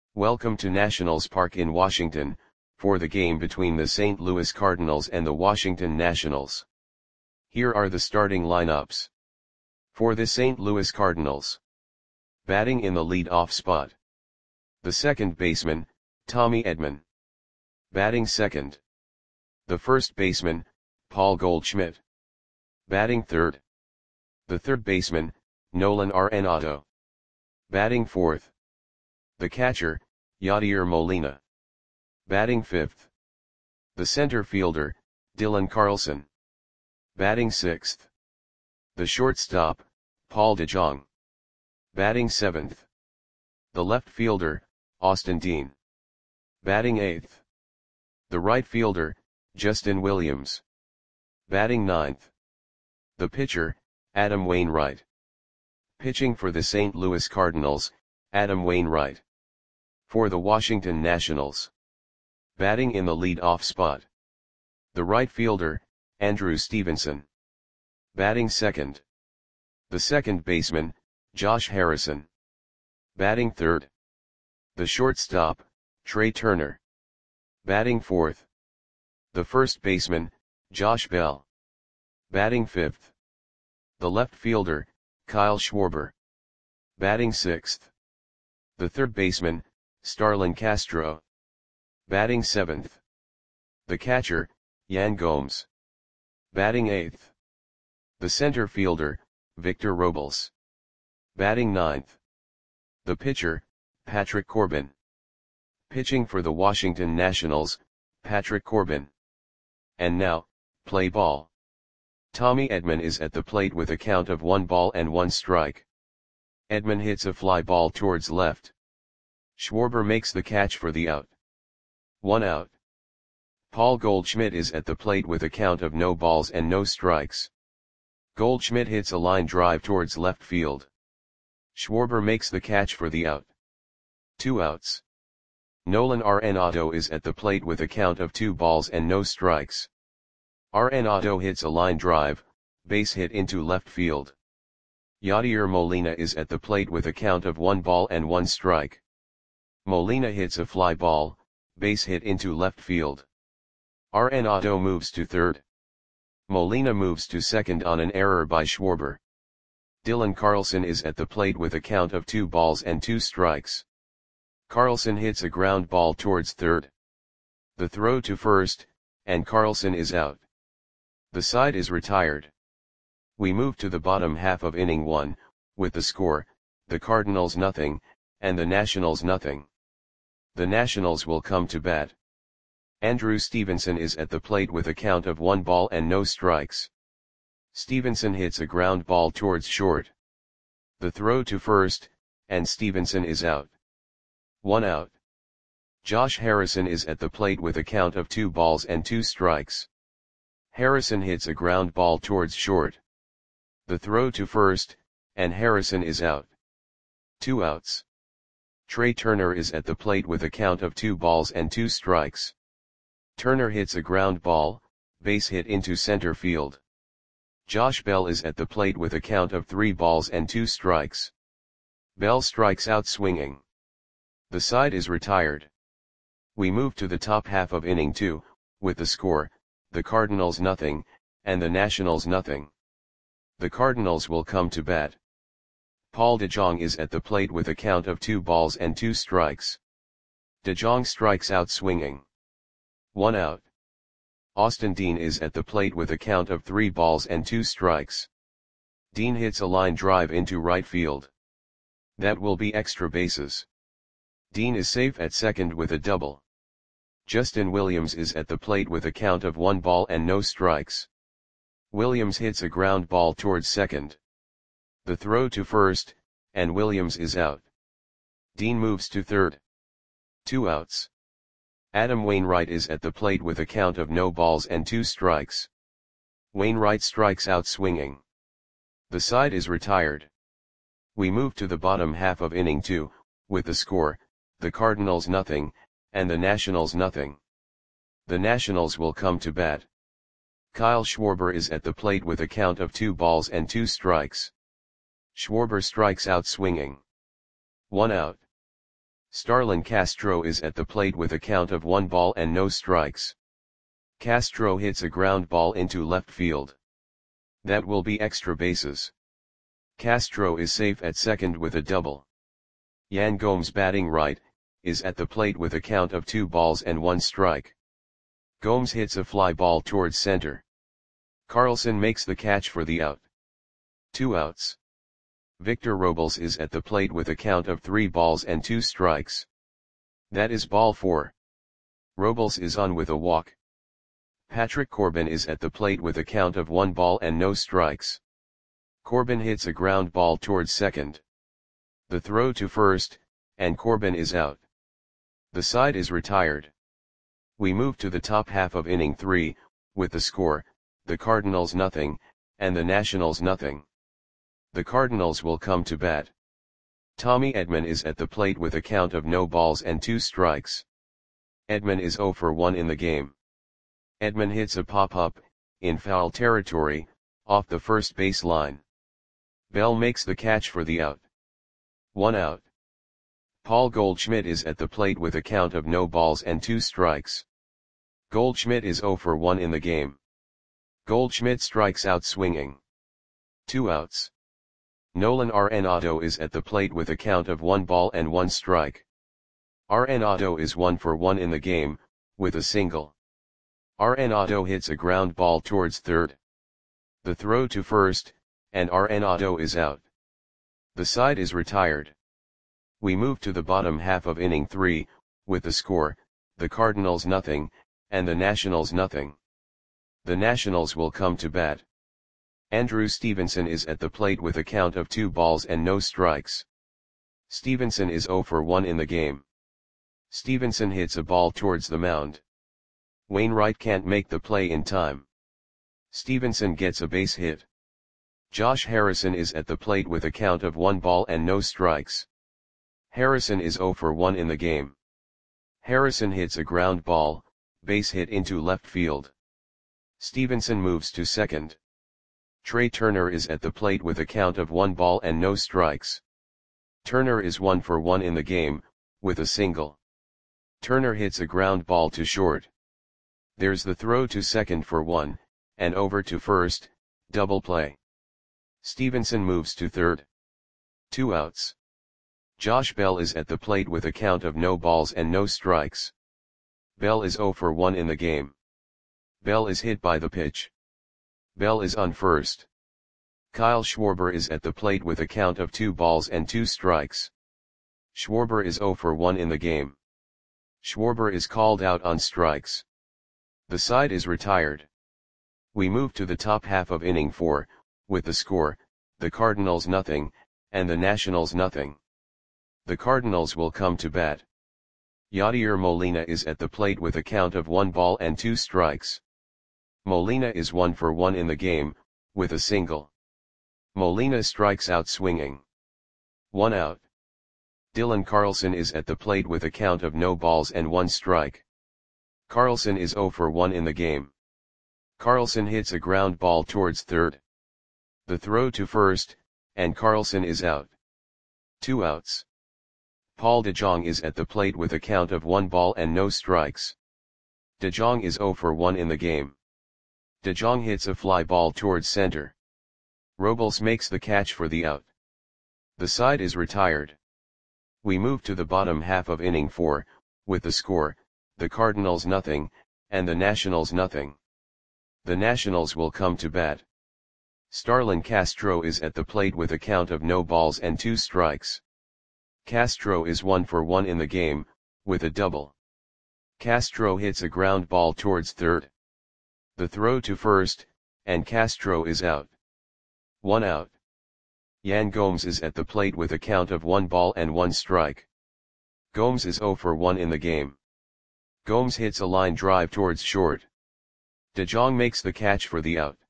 Welcome to Nationals Park in Washington, for the game between the St. Louis Cardinals and the Washington Nationals. Here are the starting lineups. For the St. Louis Cardinals. Batting in the lead-off spot. The second baseman, Tommy Edman. Batting second. The first baseman, Paul Goldschmidt. Batting third. The third baseman, Nolan Arenado. Batting fourth. The catcher, Yadier Molina. Batting fifth. The center fielder, Dylan Carlson. Batting sixth. The shortstop, Paul DeJong. Batting seventh. The left fielder, Austin Dean. Batting eighth. The right fielder, Justin Williams. Batting ninth. The pitcher, Adam Wainwright. Pitching for the St. Louis Cardinals, Adam Wainwright. For the Washington Nationals. Batting in the lead-off spot. The right fielder, Andrew Stevenson. Batting second. The second baseman, Josh Harrison. Batting third. The shortstop, Trey Turner. Batting fourth. The first baseman, Josh Bell. Batting fifth. The left fielder, Kyle Schwarber. Batting sixth. The third baseman, Starlin Castro. Batting seventh. The catcher, Yan Gomes. Batting eighth. The center fielder, Victor Robles. Batting ninth. The pitcher, Patrick Corbin. Pitching for the Washington Nationals, Patrick Corbin. And now, play ball. Tommy Edman is at the plate with a count of 1 ball and 1 strike. Edman hits a fly ball towards left. Schwarber makes the catch for the out. 1 out. Paul Goldschmidt is at the plate with a count of no balls and no strikes. Goldschmidt hits a line drive towards left field. Schwarber makes the catch for the out. 2 outs. Nolan Arenado is at the plate with a count of 2 balls and no strikes. Arenado hits a line drive, base hit into left field. Yadier Molina is at the plate with a count of 1 ball and 1 strike. Molina hits a fly ball, base hit into left field. Arenado moves to third. Molina moves to second on an error by Schwarber. Dylan Carlson is at the plate with a count of 2 balls and 2 strikes. Carlson hits a ground ball towards third. The throw to first, and Carlson is out. The side is retired. We move to the bottom half of inning 1, with the score, the Cardinals nothing, and the Nationals nothing. The Nationals will come to bat. Andrew Stevenson is at the plate with a count of 1 ball and no strikes. Stevenson hits a ground ball towards short. The throw to first, and Stevenson is out. 1 out. Josh Harrison is at the plate with a count of 2 balls and 2 strikes. Harrison hits a ground ball towards short. The throw to first, and Harrison is out. 2 outs. Trey Turner is at the plate with a count of 2 balls and 2 strikes. Turner hits a ground ball, base hit into center field. Josh Bell is at the plate with a count of 3 balls and 2 strikes. Bell strikes out swinging. The side is retired. We move to the top half of inning 2, with the score, the Cardinals nothing, and the Nationals nothing. The Cardinals will come to bat. Paul DeJong is at the plate with a count of 2 balls and 2 strikes. DeJong strikes out swinging. 1 out. Austin Dean is at the plate with a count of 3 balls and 2 strikes. Dean hits a line drive into right field. That will be extra bases. Dean is safe at second with a double. Justin Williams is at the plate with a count of 1 ball and no strikes. Williams hits a ground ball towards second. The throw to first, and Williams is out. Dean moves to third. 2 outs. Adam Wainwright is at the plate with a count of no balls and 2 strikes. Wainwright strikes out swinging. The side is retired. We move to the bottom half of inning 2, with the score, the Cardinals nothing, and the Nationals nothing. The Nationals will come to bat. Kyle Schwarber is at the plate with a count of 2 balls and 2 strikes. Schwarber strikes out swinging. 1 out. Starlin Castro is at the plate with a count of 1 ball and no strikes. Castro hits a ground ball into left field. That will be extra bases. Castro is safe at second with a double. Yan Gomes, batting right, is at the plate with a count of 2 balls and 1 strike. Gomes hits a fly ball towards center. Carlson makes the catch for the out. 2 outs. Victor Robles is at the plate with a count of 3 balls and 2 strikes. That is ball 4. Robles is on with a walk. Patrick Corbin is at the plate with a count of 1 ball and no strikes. Corbin hits a ground ball towards second. The throw to first, and Corbin is out. The side is retired. We move to the top half of inning 3, with the score, the Cardinals nothing, and the Nationals nothing. The Cardinals will come to bat. Tommy Edman is at the plate with a count of no balls and 2 strikes. Edman is 0 for 1 in the game. Edman hits a pop-up, in foul territory, off the first base line. Bell makes the catch for the out. 1 out. Paul Goldschmidt is at the plate with a count of no balls and 2 strikes. Goldschmidt is 0 for 1 in the game. Goldschmidt strikes out swinging. 2 outs. Nolan Arenado is at the plate with a count of 1 ball and 1 strike. Arenado is 1 for 1 in the game, with a single. Arenado hits a ground ball towards third. The throw to first, and Arenado is out. The side is retired. We move to the bottom half of inning 3, with the score, the Cardinals nothing, and the Nationals nothing. The Nationals will come to bat. Andrew Stevenson is at the plate with a count of 2 balls and no strikes. Stevenson is 0 for 1 in the game. Stevenson hits a ball towards the mound. Wainwright can't make the play in time. Stevenson gets a base hit. Josh Harrison is at the plate with a count of 1 ball and no strikes. Harrison is 0 for 1 in the game. Harrison hits a ground ball, base hit into left field. Stevenson moves to second. Trey Turner is at the plate with a count of 1 ball and no strikes. Turner is 1 for 1 in the game, with a single. Turner hits a ground ball to short. There's the throw to second for 1, and over to first, double play. Stevenson moves to third. 2 outs. Josh Bell is at the plate with a count of no balls and no strikes. Bell is 0 for 1 in the game. Bell is hit by the pitch. Bell is on first. Kyle Schwarber is at the plate with a count of 2 balls and 2 strikes. Schwarber is 0 for 1 in the game. Schwarber is called out on strikes. The side is retired. We move to the top half of inning 4, with the score, the Cardinals nothing, and the Nationals nothing. The Cardinals will come to bat. Yadier Molina is at the plate with a count of 1 ball and 2 strikes. Molina is 1 for 1 in the game, with a single. Molina strikes out swinging. 1 out. Dylan Carlson is at the plate with a count of no balls and 1 strike. Carlson is 0 for 1 in the game. Carlson hits a ground ball towards third. The throw to first, and Carlson is out. 2 outs. Paul DeJong is at the plate with a count of 1 ball and no strikes. DeJong is 0 for 1 in the game. DeJong hits a fly ball towards center. Robles makes the catch for the out. The side is retired. We move to the bottom half of inning 4, with the score, the Cardinals nothing, and the Nationals nothing. The Nationals will come to bat. Starlin Castro is at the plate with a count of no balls and 2 strikes. Castro is 1 for 1 in the game, with a double. Castro hits a ground ball towards third. The throw to first, and Castro is out. 1 out. Yan Gomes is at the plate with a count of 1 ball and 1 strike. Gomes is 0 for 1 in the game. Gomes hits a line drive towards short. DeJong makes the catch for the out.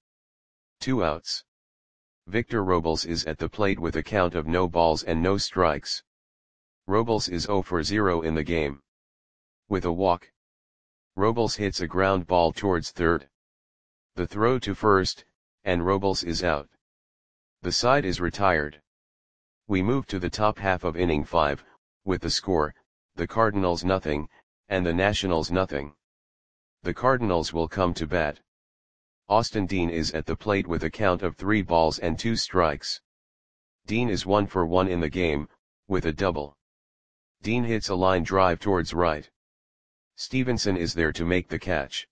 2 outs. Victor Robles is at the plate with a count of no balls and no strikes. Robles is 0 for 0 in the game. With a walk. Robles hits a ground ball towards third. The throw to first, and Robles is out. The side is retired. We move to the top half of inning 5, with the score, the Cardinals nothing, and the Nationals nothing. The Cardinals will come to bat. Austin Dean is at the plate with a count of 3 balls and 2 strikes. Dean is 1 for 1 in the game, with a double. Dean hits a line drive towards right. Stevenson is there to make the catch.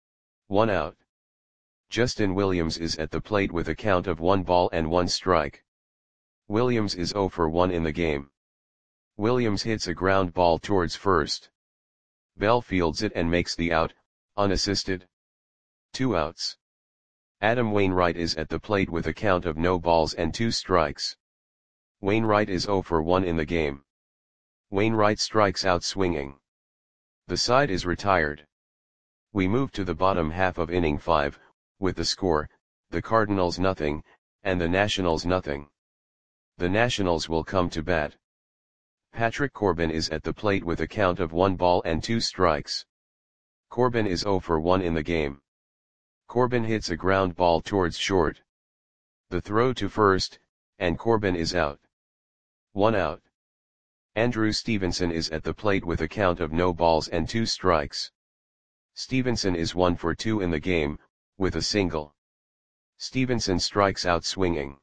1 out. Justin Williams is at the plate with a count of 1 ball and 1 strike. Williams is 0 for 1 in the game. Williams hits a ground ball towards first. Bell fields it and makes the out, unassisted. 2 outs. Adam Wainwright is at the plate with a count of no balls and 2 strikes. Wainwright is 0 for 1 in the game. Wainwright strikes out swinging. The side is retired. We move to the bottom half of inning 5, with the score, the Cardinals nothing, and the Nationals nothing. The Nationals will come to bat. Patrick Corbin is at the plate with a count of 1 ball and 2 strikes. Corbin is 0 for 1 in the game. Corbin hits a ground ball towards short. The throw to first, and Corbin is out. 1 out. Andrew Stevenson is at the plate with a count of no balls and 2 strikes. Stevenson is 1 for 2 in the game, with a single. Stevenson strikes out swinging.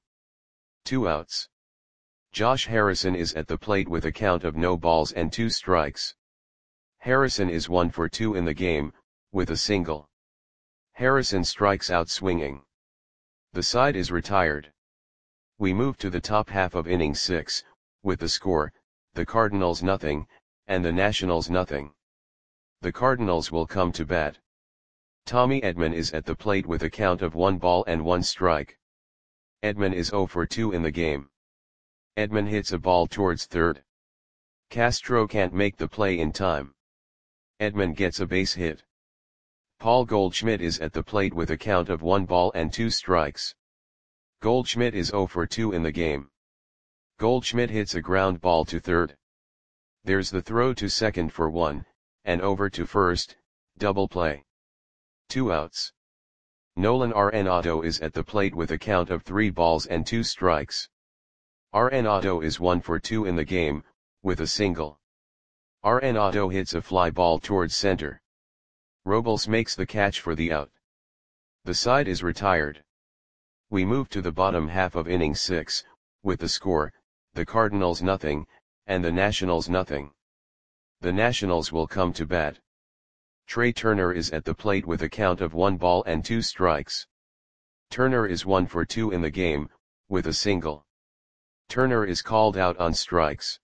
2 outs. Josh Harrison is at the plate with a count of no balls and 2 strikes. Harrison is 1 for 2 in the game, with a single. Harrison strikes out swinging. The side is retired. We move to the top half of inning 6, with the score, the Cardinals nothing, and the Nationals nothing. The Cardinals will come to bat. Tommy Edman is at the plate with a count of 1 ball and 1 strike. Edman is 0 for 2 in the game. Edman hits a ball towards third. Castro can't make the play in time. Edman gets a base hit. Paul Goldschmidt is at the plate with a count of 1 ball and 2 strikes. Goldschmidt is 0 for 2 in the game. Goldschmidt hits a ground ball to third. There's the throw to second for 1, and over to first, double play. 2 outs. Nolan Arenado is at the plate with a count of 3 balls and 2 strikes. Arenado is 1 for 2 in the game, with a single. Arenado hits a fly ball towards center. Robles makes the catch for the out. The side is retired. We move to the bottom half of inning 6, with the score, the Cardinals nothing, and the Nationals nothing. The Nationals will come to bat. Trey Turner is at the plate with a count of 1 ball and 2 strikes. Turner is 1 for 2 in the game, with a single. Turner is called out on strikes.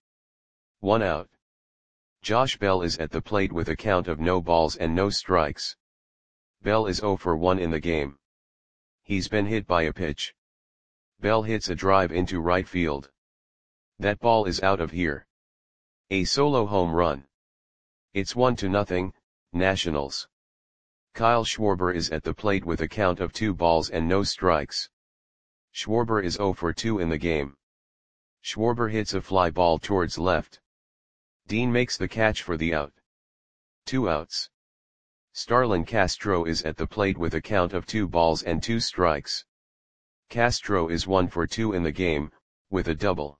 1 out. Josh Bell is at the plate with a count of no balls and no strikes. Bell is 0 for 1 in the game. He's been hit by a pitch. Bell hits a drive into right field. That ball is out of here. A solo home run. It's 1-0, Nationals. Kyle Schwarber is at the plate with a count of 2 balls and no strikes. Schwarber is 0 for 2 in the game. Schwarber hits a fly ball towards left. Dean makes the catch for the out. 2 outs. Starlin Castro is at the plate with a count of 2 balls and 2 strikes. Castro is 1 for 2 in the game, with a double.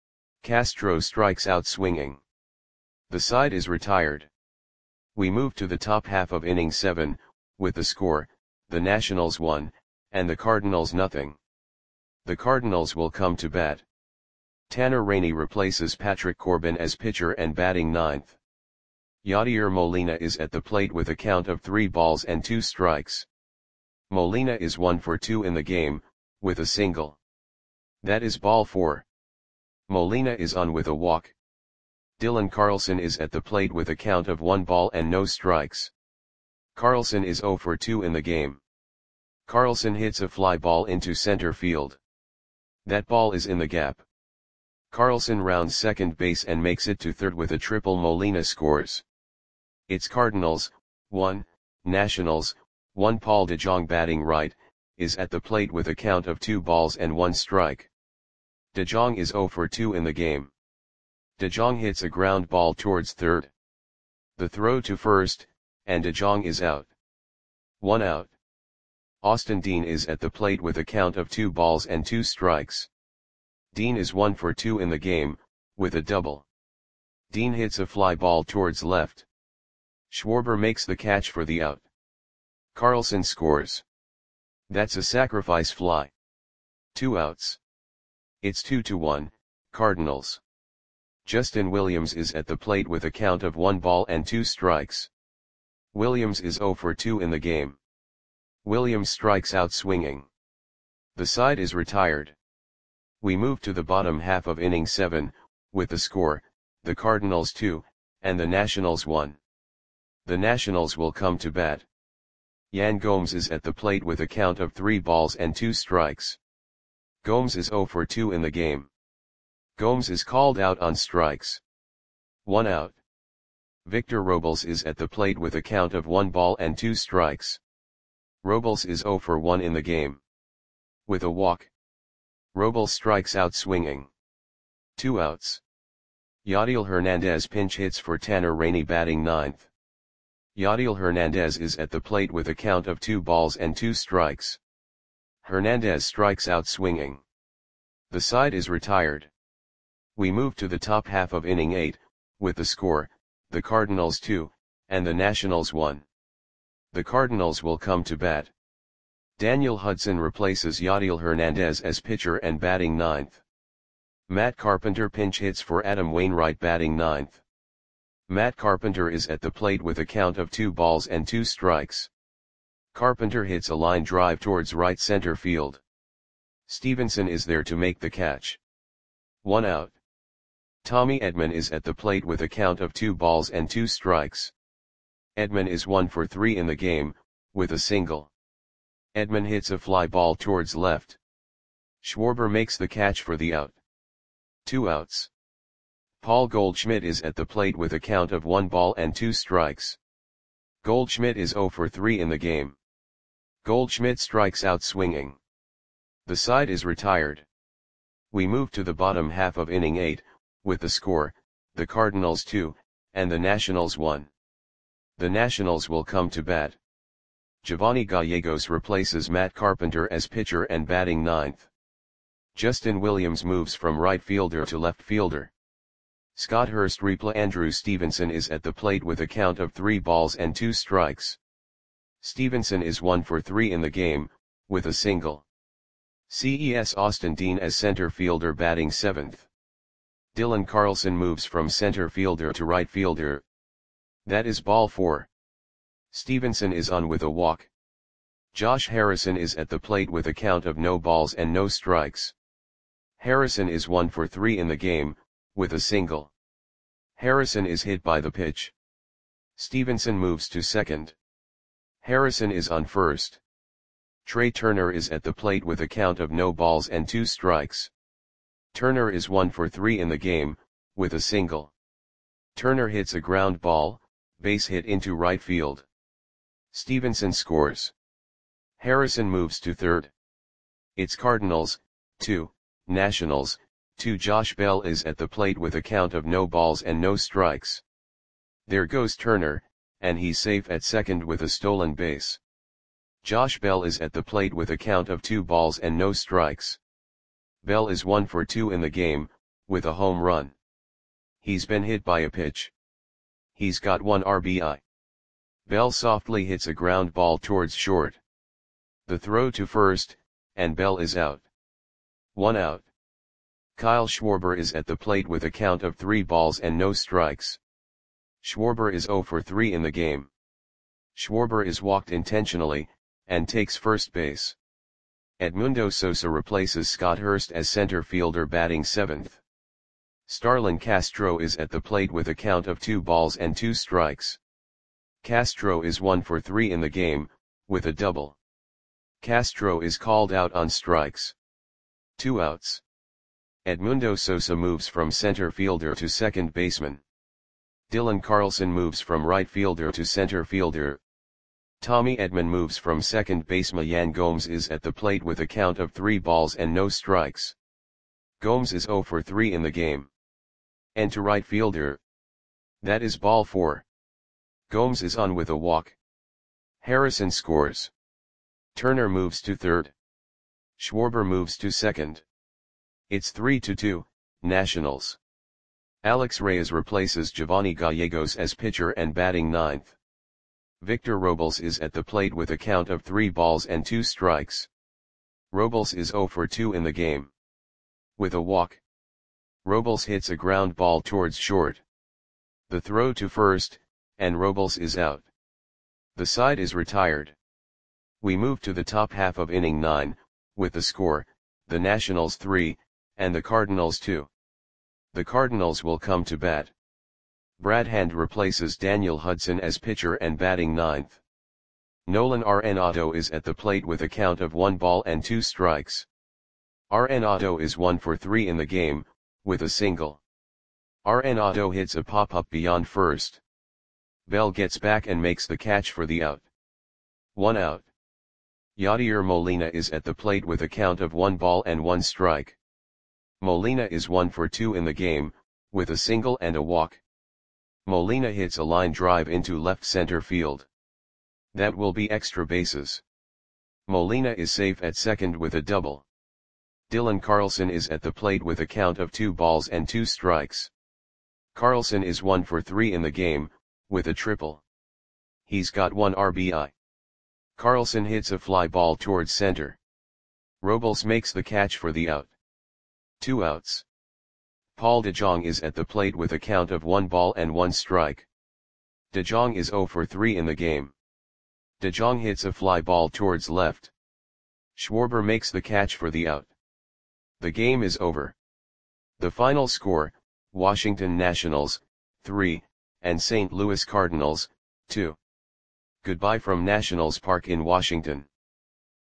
Castro strikes out swinging. The side is retired. We move to the top half of inning 7, with the score, the Nationals 1, and the Cardinals nothing. The Cardinals will come to bat. Tanner Rainey replaces Patrick Corbin as pitcher and batting 9th. Yadier Molina is at the plate with a count of 3 balls and 2 strikes. Molina is 1 for 2 in the game, with a single. That is ball 4. Molina is on with a walk. Dylan Carlson is at the plate with a count of 1 ball and no strikes. Carlson is 0 for 2 in the game. Carlson hits a fly ball into center field. That ball is in the gap. Carlson rounds second base and makes it to third with a triple. Molina scores. It's Cardinals, 1, Nationals, 1. Paul DeJong batting right, is at the plate with a count of 2 balls and 1 strike. DeJong is 0 for 2 in the game. DeJong hits a ground ball towards third. The throw to first, and DeJong is out. 1 out. Austin Dean is at the plate with a count of 2 balls and 2 strikes. Dean is 1 for 2 in the game, with a double. Dean hits a fly ball towards left. Schwarber makes the catch for the out. Carlson scores. That's a sacrifice fly. 2 outs. It's 2-1, Cardinals. Justin Williams is at the plate with a count of 1 ball and 2 strikes. Williams is 0 for 2 in the game. Williams strikes out swinging. The side is retired. We move to the bottom half of inning 7, with the score, the Cardinals 2, and the Nationals 1. The Nationals will come to bat. Yan Gomes is at the plate with a count of 3 balls and 2 strikes. Gomes is 0 for 2 in the game. Gomes is called out on strikes. 1 out. Victor Robles is at the plate with a count of 1 ball and 2 strikes. Robles is 0 for 1 in the game. With a walk. Robles strikes out swinging. 2 outs. Yadiel Hernandez pinch hits for Tanner Rainey batting 9th. Yadiel Hernandez is at the plate with a count of 2 balls and 2 strikes. Hernandez strikes out swinging. The side is retired. We move to the top half of inning 8, with the score, the Cardinals 2, and the Nationals 1. The Cardinals will come to bat. Daniel Hudson replaces Yadiel Hernandez as pitcher and batting 9th. Matt Carpenter pinch hits for Adam Wainwright batting 9th. Matt Carpenter is at the plate with a count of 2 balls and 2 strikes. Carpenter hits a line drive towards right center field. Stevenson is there to make the catch. 1 out. Tommy Edman is at the plate with a count of 2 balls and 2 strikes. Edman is 1 for 3 in the game, with a single. Edman hits a fly ball towards left. Schwarber makes the catch for the out. 2 outs. Paul Goldschmidt is at the plate with a count of 1 ball and 2 strikes. Goldschmidt is 0 for 3 in the game. Goldschmidt strikes out swinging. The side is retired. We move to the bottom half of inning 8, with the score, the Cardinals 2, and the Nationals 1. The Nationals will come to bat. Giovanni Gallegos replaces Matt Carpenter as pitcher and batting 9th. Justin Williams moves from right fielder to left fielder. Scott Hurst replaces Andrew Stevenson is at the plate with a count of 3 balls and 2 strikes. Stevenson is 1 for 3 in the game, with a single. CES Austin Dean as center fielder batting 7th. Dylan Carlson moves from center fielder to right fielder. That is ball 4. Stevenson is on with a walk. Josh Harrison is at the plate with a count of no balls and no strikes. Harrison is 1 for 3 in the game, with a single. Harrison is hit by the pitch. Stevenson moves to second. Harrison is on first. Trey Turner is at the plate with a count of no balls and 2 strikes. Turner is 1 for 3 in the game, with a single. Turner hits a ground ball, base hit into right field. Stevenson scores. Harrison moves to third. It's Cardinals, 2, Nationals, 2. Josh Bell is at the plate with a count of no balls and no strikes. There goes Turner, and he's safe at second with a stolen base. Josh Bell is at the plate with a count of 2 balls and no strikes. Bell is 1 for 2 in the game, with a home run. He's been hit by a pitch. He's got 1 RBI. Bell softly hits a ground ball towards short. The throw to first, and Bell is out. 1 out. Kyle Schwarber is at the plate with a count of 3 balls and no strikes. Schwarber is 0 for 3 in the game. Schwarber is walked intentionally, and takes first base. Edmundo Sosa replaces Scott Hurst as center fielder batting 7th. Starlin Castro is at the plate with a count of 2 balls and 2 strikes. Castro is 1 for 3 in the game, with a double. Castro is called out on strikes. 2 outs. Edmundo Sosa moves from center fielder to second baseman. Dylan Carlson moves from right fielder to center fielder. Tommy Edman moves from second baseman. Yan Gomes is at the plate with a count of 3 balls and no strikes. Gomes is 0 for 3 in the game. And to right fielder. That is ball 4. Gomes is on with a walk. Harrison scores. Turner moves to third. Schwarber moves to second. It's 3-2, Nationals. Alex Reyes replaces Giovanni Gallegos as pitcher and batting ninth. Victor Robles is at the plate with a count of 3 balls and 2 strikes. Robles is 0 for 2 in the game. With a walk, Robles hits a ground ball towards short. The throw to first, and Robles is out. The side is retired. We move to the top half of inning 9, with the score, the Nationals 3, and the Cardinals 2. The Cardinals will come to bat. Brad Hand replaces Daniel Hudson as pitcher and batting ninth. Nolan Arenado is at the plate with a count of 1 ball and 2 strikes. Arenado is 1 for 3 in the game, with a single. Arenado hits a pop-up beyond first. Bell gets back and makes the catch for the out. 1 out. Yadier Molina is at the plate with a count of 1 ball and 1 strike. Molina is 1 for 2 in the game, with a single and a walk. Molina hits a line drive into left center field. That will be extra bases. Molina is safe at second with a double. Dylan Carlson is at the plate with a count of 2 balls and 2 strikes. Carlson is 1 for 3 in the game, with a triple. He's got 1 RBI. Carlson hits a fly ball towards center. Robles makes the catch for the out. 2 outs. Paul DeJong is at the plate with a count of 1 ball and 1 strike. DeJong is 0 for 3 in the game. DeJong hits a fly ball towards left. Schwarber makes the catch for the out. The game is over. The final score, Washington Nationals, 3, and St. Louis Cardinals, 2. Goodbye from Nationals Park in Washington.